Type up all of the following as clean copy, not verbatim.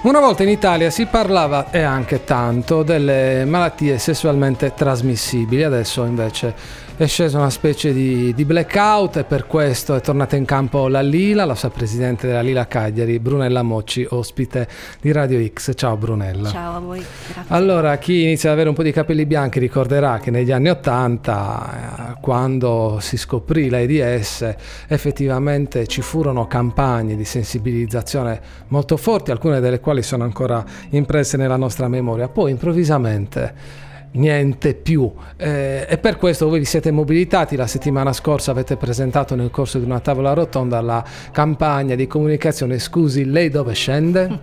Una volta in Italia si parlava, e anche tanto, delle malattie sessualmente trasmissibili. Adesso invece è scesa una specie di blackout e per questo è tornata in campo la Lila, la sua presidente della Lila Cagliari, Brunella Mocci, ospite di Radio X. Ciao Brunella. Ciao a voi, grazie. Allora, chi inizia ad avere un po' di capelli bianchi ricorderà che negli anni '80, quando si scoprì l'AIDS, effettivamente ci furono campagne di sensibilizzazione molto forti, alcune delle quali sono ancora impresse nella nostra memoria. Poi improvvisamente niente più, e per questo voi vi siete mobilitati. La settimana scorsa avete presentato nel corso di una tavola rotonda la campagna di comunicazione Scusi, lei dove scende?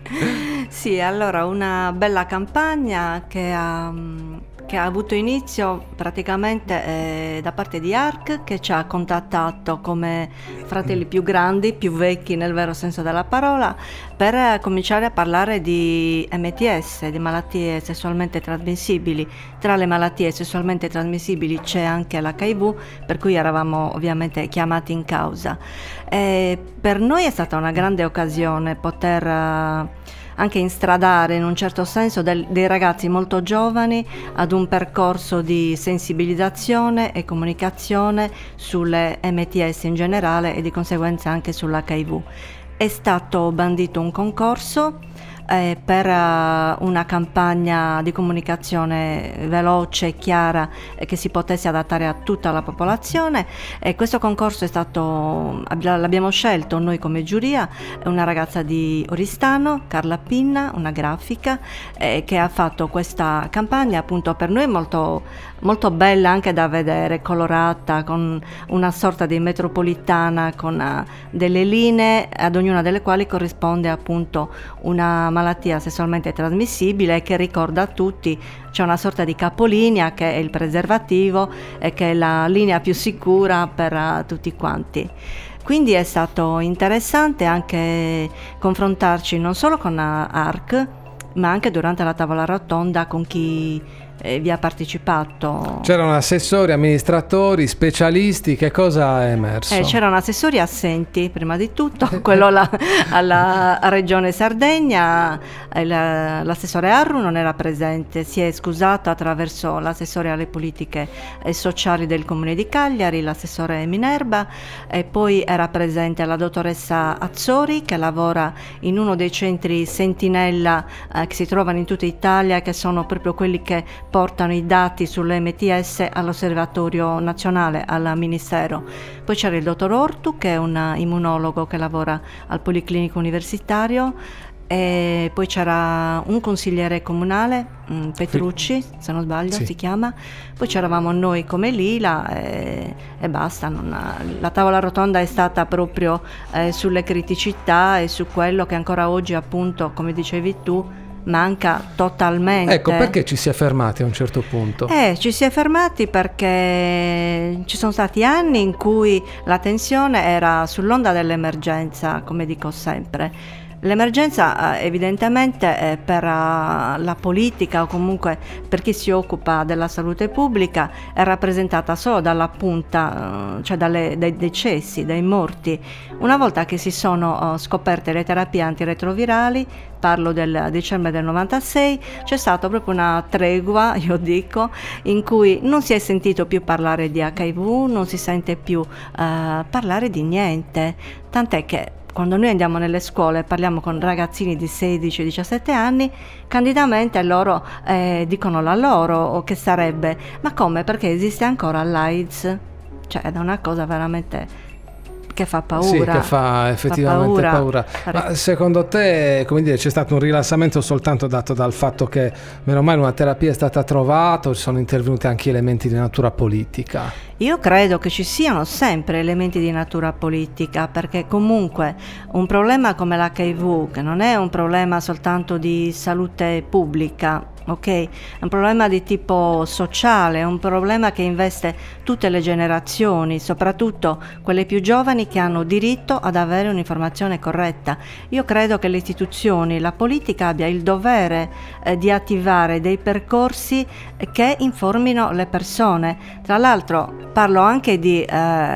Sì, allora una bella campagna che ha avuto inizio praticamente da parte di ARC, che ci ha contattato come fratelli più grandi, più vecchi nel vero senso della parola, per cominciare a parlare di MTS, di malattie sessualmente trasmissibili. Tra le malattie sessualmente trasmissibili c'è anche l'HIV, per cui eravamo ovviamente chiamati in causa. Per noi è stata una grande occasione poter anche instradare in un certo senso dei ragazzi molto giovani ad un percorso di sensibilizzazione e comunicazione sulle MTS in generale e di conseguenza anche sull'HIV. È stato bandito un concorso per una campagna di comunicazione veloce e chiara che si potesse adattare a tutta la popolazione, e questo concorso l'abbiamo scelto noi come giuria, una ragazza di Oristano, Carla Pinna, una grafica, che ha fatto questa campagna appunto per noi molto, molto bella anche da vedere, colorata, con una sorta di metropolitana, con delle linee ad ognuna delle quali corrisponde appunto una malattia sessualmente trasmissibile che ricorda a tutti. C'è una sorta di capolinea che è il preservativo e che è la linea più sicura per tutti quanti. Quindi è stato interessante anche confrontarci non solo con ARC, ma anche durante la tavola rotonda con chi vi ha partecipato. C'erano assessori, amministratori, specialisti, che cosa è emerso? C'erano assessori assenti, prima di tutto, quello alla Regione Sardegna, l'assessore Arru non era presente, si è scusato attraverso l'assessore alle politiche sociali del Comune di Cagliari, l'assessore Minerva, e poi era presente la dottoressa Azzori, che lavora in uno dei centri sentinella che si trovano in tutta Italia, che sono proprio quelli che portano i dati sulle MTS all'Osservatorio Nazionale, al Ministero. Poi c'era il dottor Ortu, che è un immunologo che lavora al Policlinico Universitario, e poi c'era un consigliere comunale, Petrucci, se non sbaglio, sì, si chiama. Poi c'eravamo noi come Lila e basta. La tavola rotonda è stata proprio sulle criticità e su quello che ancora oggi, appunto, come dicevi tu, manca totalmente. Ecco, perché ci si è fermati a un certo punto? Ci si è fermati perché ci sono stati anni in cui la tensione era sull'onda dell'emergenza, come dico sempre. L'emergenza evidentemente per la politica o comunque per chi si occupa della salute pubblica è rappresentata solo dalla punta, cioè dai decessi, dai morti. Una volta che si sono scoperte le terapie antiretrovirali, parlo del dicembre del 96, c'è stata proprio una tregua, io dico, in cui non si è sentito più parlare di HIV, non si sente più parlare di niente, tant'è che quando noi andiamo nelle scuole e parliamo con ragazzini di 16-17 anni, candidamente loro dicono la loro, o che sarebbe, ma come, perché esiste ancora l'AIDS? Cioè è una cosa veramente che fa paura. Sì, che fa effettivamente paura. Ma secondo te, come dire, c'è stato un rilassamento soltanto dato dal fatto che meno male una terapia è stata trovata, o ci sono intervenuti anche elementi di natura politica? Io credo che ci siano sempre elementi di natura politica, perché comunque un problema come l'HIV, che non è un problema soltanto di salute pubblica, ok? È un problema di tipo sociale, è un problema che investe tutte le generazioni, soprattutto quelle più giovani che hanno diritto ad avere un'informazione corretta. Io credo che le istituzioni, la politica abbia il dovere di attivare dei percorsi che informino le persone. Tra l'altro parlo anche di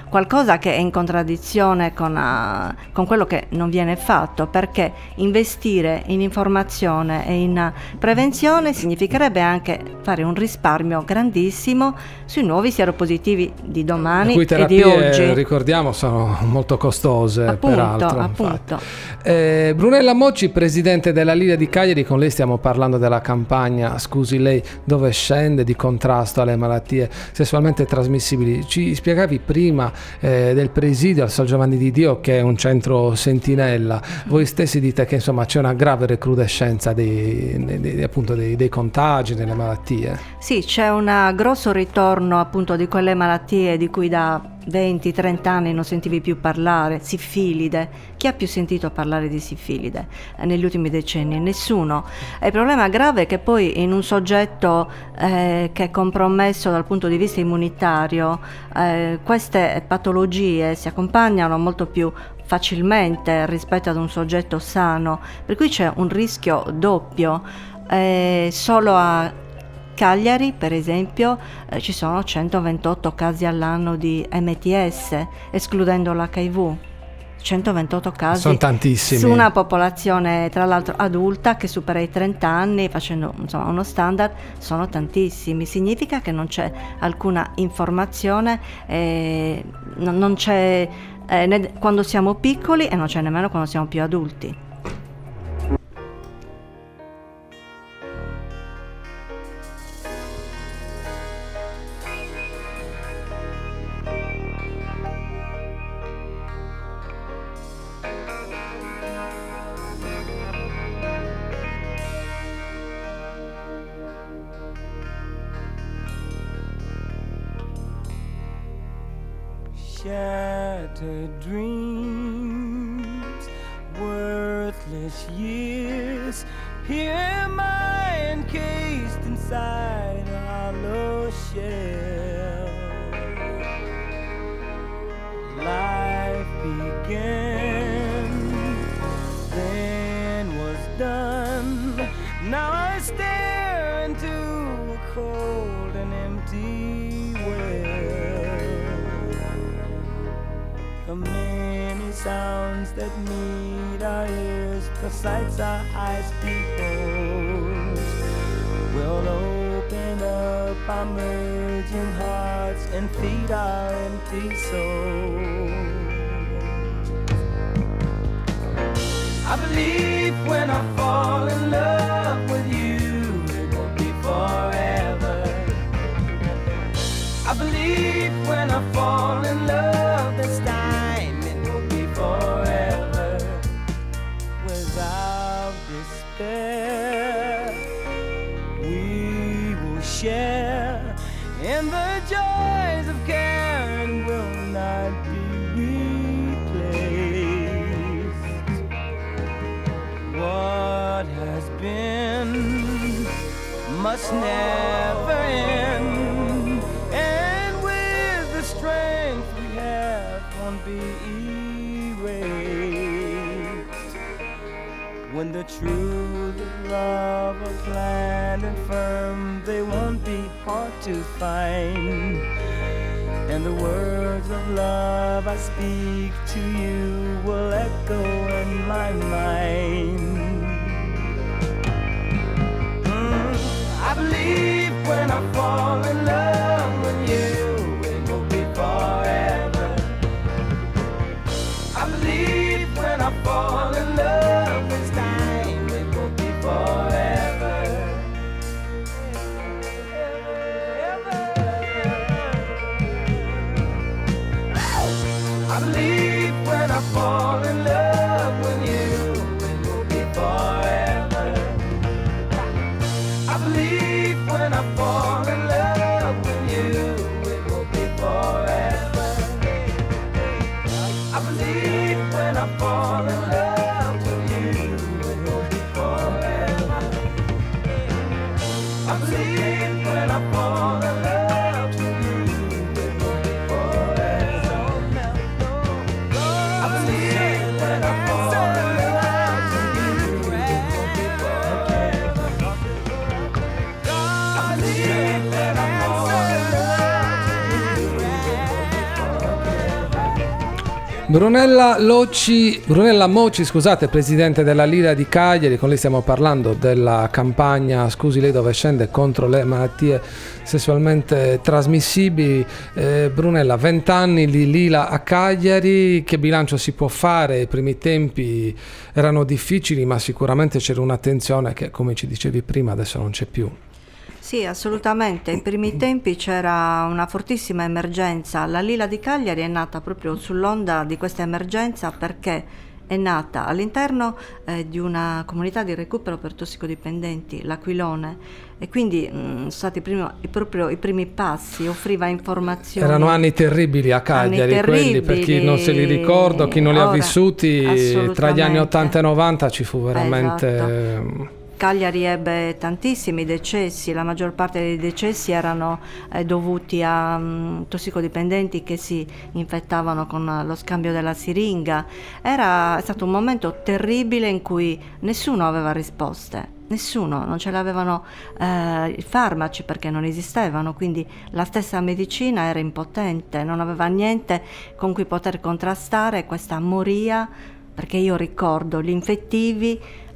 qualcosa che è in contraddizione con quello che non viene fatto, perché investire in informazione e in prevenzione significherebbe anche fare un risparmio grandissimo sui nuovi sieropositivi di domani e di oggi. Ricordiamo, sono molto costose, Appunto, peraltro. appunto. Brunella Mocci, presidente della Liga di Cagliari, con lei stiamo parlando della campagna Scusi lei, dove scende, di contrasto alle malattie sessualmente trasmissibili. Ci spiegavi prima del presidio al San Giovanni di Dio, che è un centro sentinella. Voi stessi dite che insomma c'è una grave recrudescenza dei contagi, delle malattie. Sì, c'è un grosso ritorno appunto di quelle malattie di cui da 20-30 anni non sentivi più parlare. Sifilide, chi ha più sentito parlare di sifilide negli ultimi decenni? Nessuno. E il problema grave è che poi in un soggetto che è compromesso dal punto di vista immunitario, queste patologie si accompagnano molto più facilmente rispetto ad un soggetto sano, per cui c'è un rischio doppio. Solo a Cagliari, per esempio, ci sono 128 casi all'anno di MTS, escludendo l'HIV. 128 casi. Sono tantissimi. Su una popolazione, tra l'altro, adulta che supera i 30 anni, facendo insomma uno standard, sono tantissimi. Significa che non c'è alcuna informazione, non c'è quando siamo piccoli e non c'è nemmeno quando siamo più adulti. Shattered dreams, worthless years. Here am I encased inside a hollow shell. Life began, then was done. Now I stare into a cold and empty well. The many sounds that meet our ears, the sights our eyes behold, will open up our merging hearts and feed our empty souls. I believe when I fall in love with you, it won't be forever. I believe when I fall in love this time, it won't be forever. Without despair, we will share in the joys of care and will not be replaced. What has been must never end, and with the strength we have won't be erased. When the truth of love are planned and firm, they won't be hard to find, and the words of love I speak to you will echo in my mind. I believe when I fall in love with you, it will be forever. I believe when I fall in love this time, it will be forever. I believe when I fall in love with you, it will be forever. I believe when I fall in love with you, it will be forever. I believe when I fall in love with you, it will be forever. I believe when I fall in love with you, it will be forever. I believe when I fall in love with you, it will be forever. I believe when I fall in love with you, it will be forever. Brunella Moci, scusate, presidente della Lira di Cagliari, con lei stiamo parlando della campagna Scusi lei dove scende contro le malattie sessualmente trasmissibili. Brunella, 20 anni di Lila a Cagliari, che bilancio si può fare? I primi tempi erano difficili, ma sicuramente c'era un'attenzione che, come ci dicevi prima, adesso non c'è più. Sì, assolutamente. Ai primi tempi c'era una fortissima emergenza. La Lila di Cagliari è nata proprio sull'onda di questa emergenza perché è nata all'interno di una comunità di recupero per tossicodipendenti, l'Aquilone, e quindi sono stati proprio i primi passi, offriva informazioni. Erano anni terribili a Cagliari, quelli, per chi non se li ricorda, chi non li ha vissuti, tra gli anni 80 e 90 ci fu veramente... Esatto. Cagliari ebbe tantissimi decessi, la maggior parte dei decessi erano dovuti a tossicodipendenti che si infettavano con lo scambio della siringa. È stato un momento terribile in cui nessuno aveva risposte, nessuno, non ce l'avevano i farmaci perché non esistevano, quindi la stessa medicina era impotente, non aveva niente con cui poter contrastare questa moria, perché io ricordo gli infettivi,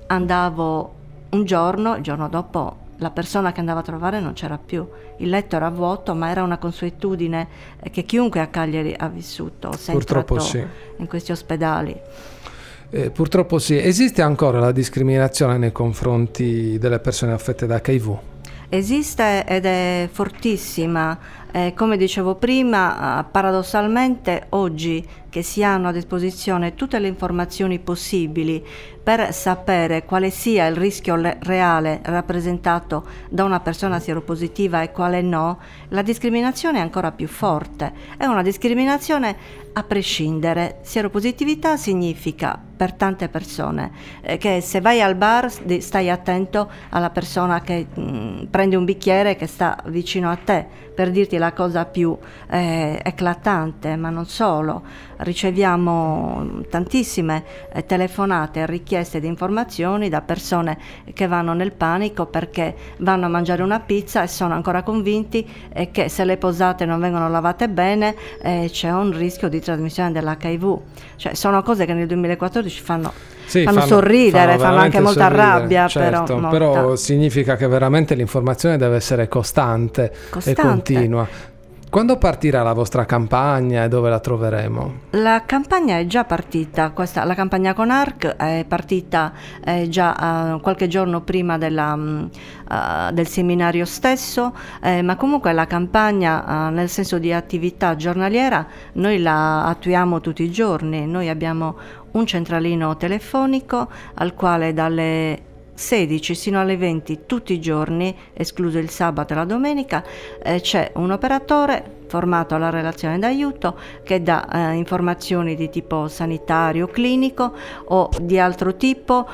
andavo un giorno, il giorno dopo la persona che andava a trovare non c'era più, il letto era vuoto, ma era una consuetudine che chiunque a Cagliari ha vissuto, purtroppo sì, in questi ospedali. Purtroppo sì. Esiste ancora la discriminazione nei confronti delle persone affette da HIV? Esiste ed è fortissima. Come dicevo prima, paradossalmente oggi che si hanno a disposizione tutte le informazioni possibili per sapere quale sia il rischio reale rappresentato da una persona sieropositiva e quale no, la discriminazione è ancora più forte. È una discriminazione a prescindere. Sieropositività significa per tante persone che se vai al bar stai attento alla persona che prende un bicchiere che sta vicino a te, per dirti la cosa più eclatante, ma non solo. Riceviamo tantissime telefonate e richieste di informazioni da persone che vanno nel panico perché vanno a mangiare una pizza e sono ancora convinti che se le posate non vengono lavate bene c'è un rischio di trasmissione dell'HIV. Cioè, sono cose che nel 2014 fanno sorridere, fanno anche molta rabbia, certo, però significa che veramente l'informazione deve essere costante e continua. Quando partirà la vostra campagna e dove la troveremo? La campagna è già partita, la campagna con ARC è partita già qualche giorno prima del seminario stesso, ma comunque la campagna nel senso di attività giornaliera noi la attuiamo tutti i giorni. Noi abbiamo un centralino telefonico al quale dalle 16 sino alle 20 tutti i giorni, escluso il sabato e la domenica, c'è un operatore formato alla relazione d'aiuto che dà informazioni di tipo sanitario, clinico o di altro tipo,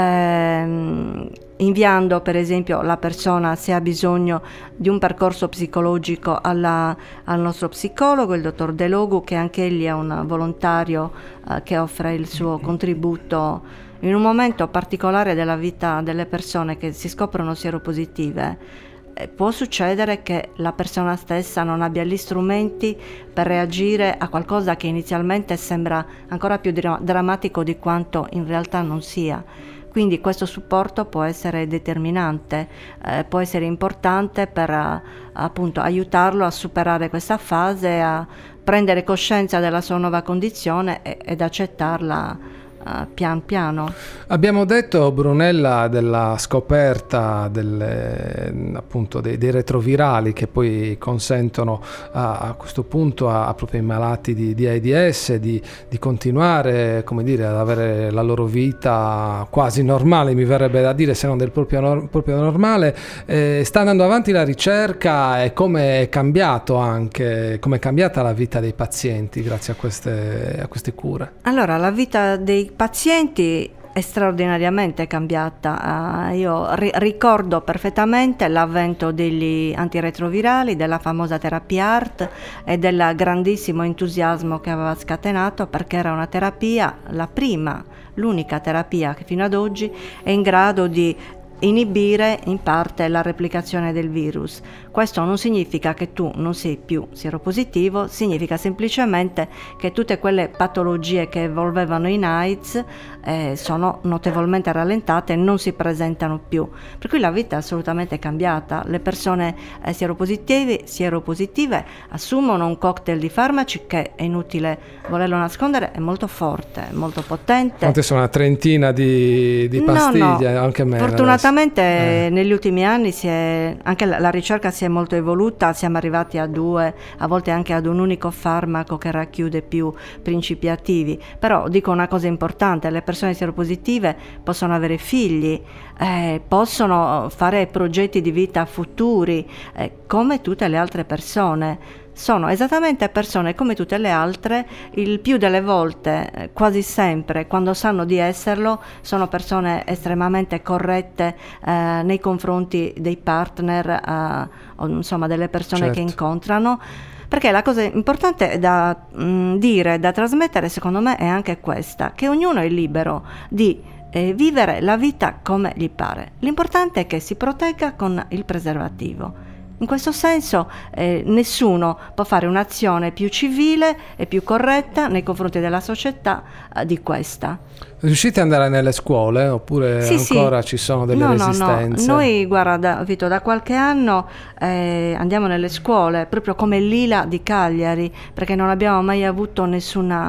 inviando per esempio la persona, se ha bisogno di un percorso psicologico, al nostro psicologo, il dottor De Logu, che anche egli è un volontario che offre il suo contributo in un momento particolare della vita delle persone che si scoprono sieropositive. Può succedere che la persona stessa non abbia gli strumenti per reagire a qualcosa che inizialmente sembra ancora più drammatico di quanto in realtà non sia. Quindi questo supporto può essere determinante, può essere importante per appunto aiutarlo a superare questa fase, a prendere coscienza della sua nuova condizione ed accettarla pian piano. Abbiamo detto, Brunella, della scoperta appunto dei retrovirali che poi consentono a questo punto proprio ai malati di AIDS di continuare, come dire, ad avere la loro vita quasi normale, mi verrebbe da dire, se non del proprio normale. Sta andando avanti la ricerca e come è cambiata la vita dei pazienti grazie a queste cure? Allora, la vita dei pazienti è straordinariamente cambiata. Io ricordo perfettamente l'avvento degli antiretrovirali, della famosa terapia ART e del grandissimo entusiasmo che aveva scatenato, perché era una terapia, l'unica terapia che fino ad oggi è in grado di inibire in parte la replicazione del virus. Questo non significa che tu non sei più sieropositivo, significa semplicemente che tutte quelle patologie che evolvevano in AIDS sono notevolmente rallentate e non si presentano più. Per cui la vita è assolutamente cambiata. Le persone sieropositive assumono un cocktail di farmaci che, è inutile volerlo nascondere, è molto forte, molto potente. Quante sono? Una trentina di pastiglie? No. Anche meno. Fortunatamente negli ultimi anni anche la ricerca si è molto evoluta, siamo arrivati a 2, a volte anche ad un unico farmaco che racchiude più principi attivi. Però dico una cosa importante: le persone sieropositive possono avere figli, possono fare progetti di vita futuri, come tutte le altre persone. Sono esattamente persone come tutte le altre. Il più delle volte, quasi sempre, quando sanno di esserlo, sono persone estremamente corrette nei confronti dei partner o insomma delle persone, certo, che incontrano. Perché la cosa importante da dire, da trasmettere, secondo me, è anche questa: che ognuno è libero di vivere la vita come gli pare. L'importante è che si protegga con il preservativo. In questo senso nessuno può fare un'azione più civile e più corretta nei confronti della società di questa. Riuscite ad andare nelle scuole oppure ancora ci sono delle resistenze? No. Noi, guarda, Vito, da qualche anno andiamo nelle scuole, proprio come Lila di Cagliari, perché non abbiamo mai avuto nessuna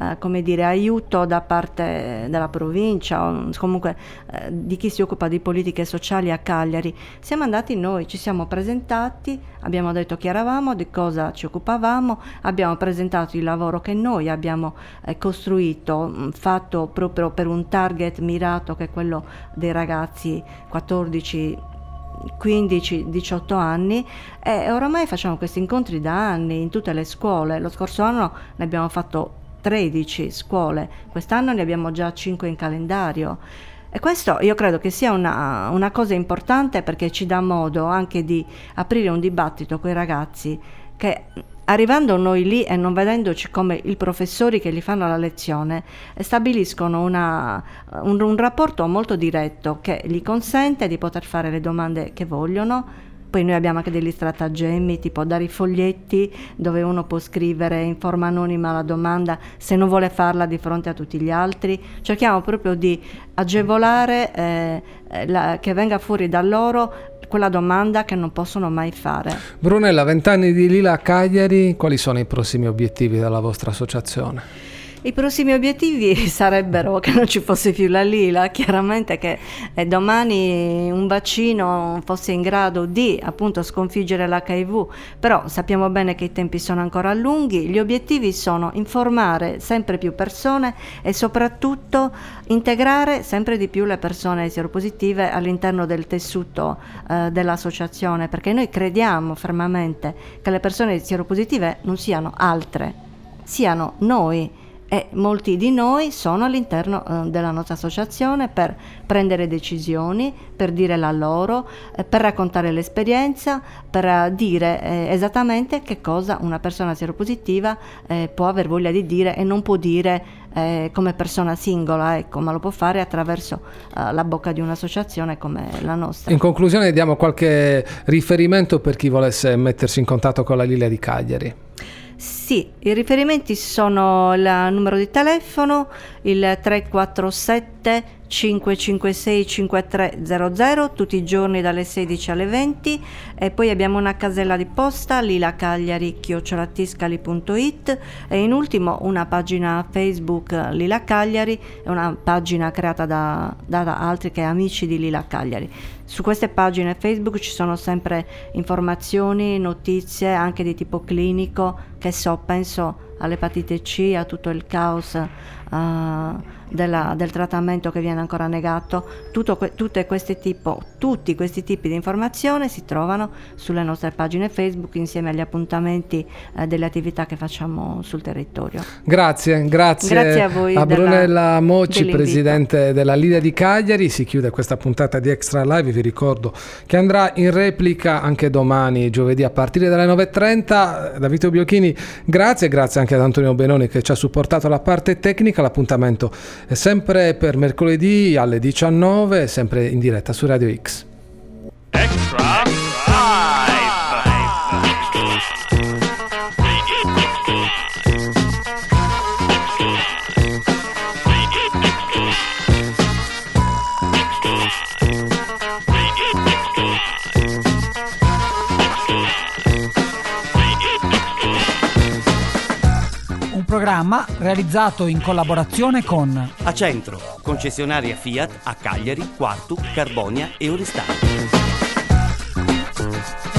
aiuto da parte della provincia o comunque di chi si occupa di politiche sociali a Cagliari. Siamo andati noi, ci siamo presentati, abbiamo detto chi eravamo, di cosa ci occupavamo, abbiamo presentato il lavoro che noi abbiamo costruito, fatto proprio per un target mirato, che è quello dei ragazzi 14, 15, 18 anni, e oramai facciamo questi incontri da anni in tutte le scuole. Lo scorso anno ne abbiamo fatto 13 scuole, quest'anno ne abbiamo già 5 in calendario. E questo io credo che sia una cosa importante, perché ci dà modo anche di aprire un dibattito con i ragazzi che, arrivando noi lì e non vedendoci come i professori che gli fanno la lezione, stabiliscono un rapporto molto diretto che gli consente di poter fare le domande che vogliono. Poi noi abbiamo anche degli stratagemmi, tipo dare i foglietti dove uno può scrivere in forma anonima la domanda se non vuole farla di fronte a tutti gli altri. Cerchiamo proprio di agevolare che venga fuori da loro quella domanda che non possono mai fare. Brunella, 20 anni di Lila a Cagliari, quali sono i prossimi obiettivi della vostra associazione? I prossimi obiettivi sarebbero che non ci fosse più la Lila, chiaramente che domani un vaccino fosse in grado di appunto sconfiggere l'HIV, però sappiamo bene che i tempi sono ancora lunghi. Gli obiettivi sono informare sempre più persone e soprattutto integrare sempre di più le persone sieropositive all'interno del tessuto dell'associazione, perché noi crediamo fermamente che le persone sieropositive non siano altre, siano noi. E molti di noi sono all'interno della nostra associazione per prendere decisioni, per dire la loro, per raccontare l'esperienza, per dire esattamente che cosa una persona sieropositiva può aver voglia di dire e non può dire come persona singola, ecco, ma lo può fare attraverso la bocca di un'associazione come la nostra. In conclusione, diamo qualche riferimento per chi volesse mettersi in contatto con la Lila di Cagliari. Sì, i riferimenti sono il numero di telefono, il 347 556 5300, tutti i giorni dalle 16 alle 20, e poi abbiamo una casella di posta lilacagliari@tiscali.it, e in ultimo una pagina Facebook Lila Cagliari, è una pagina creata da altri che amici di Lila Cagliari. Su queste pagine Facebook ci sono sempre informazioni, notizie anche di tipo clinico, che penso all'epatite C, a tutto il caos del trattamento che viene ancora negato. Tutti questi tipi di informazioni si trovano sulle nostre pagine Facebook, insieme agli appuntamenti delle attività che facciamo sul territorio. Grazie a voi, a Brunella Mocci, presidente della Lila di Cagliari. Si chiude questa puntata di Extra Live. Vi ricordo che andrà in replica anche domani, giovedì, a partire dalle 9:30. Da Vito Biochini, grazie anche anche ad Antonio Benoni che ci ha supportato la parte tecnica. L'appuntamento è sempre per mercoledì alle 19, sempre in diretta su Radio X. Extra Programma realizzato in collaborazione con Acentro, concessionaria Fiat a Cagliari, Quartu, Carbonia e Oristano.